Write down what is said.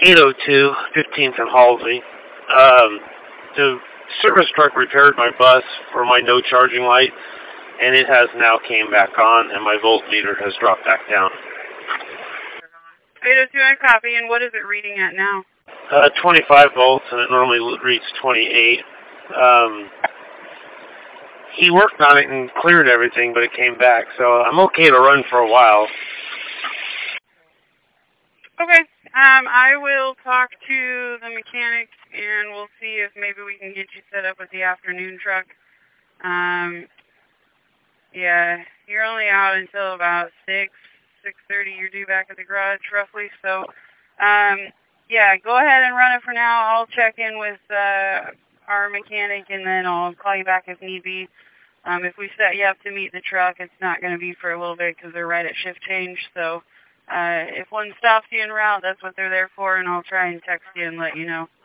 802, 15th and Halsey. The service truck repaired my bus for my no charging light, and it has now came back on, and my voltmeter has dropped back down. 802, I copy, and what is it reading at now? 25 volts, and it normally reads 28. He worked on it and cleared everything, but it came back, so I'm okay to run for a while. Okay, I will talk to the mechanic, and we'll see if maybe we can get you set up with the afternoon truck. Yeah, you're only out until about 6:30. You're due back at the garage, roughly, so, yeah, go ahead and run it for now. I'll check in with our mechanic, and then I'll call you back if need be. If we set you up to meet the truck, it's not going to be for a little bit because they're right at shift change, so if one stops you en route, that's what they're there for, and I'll try and text you and let you know.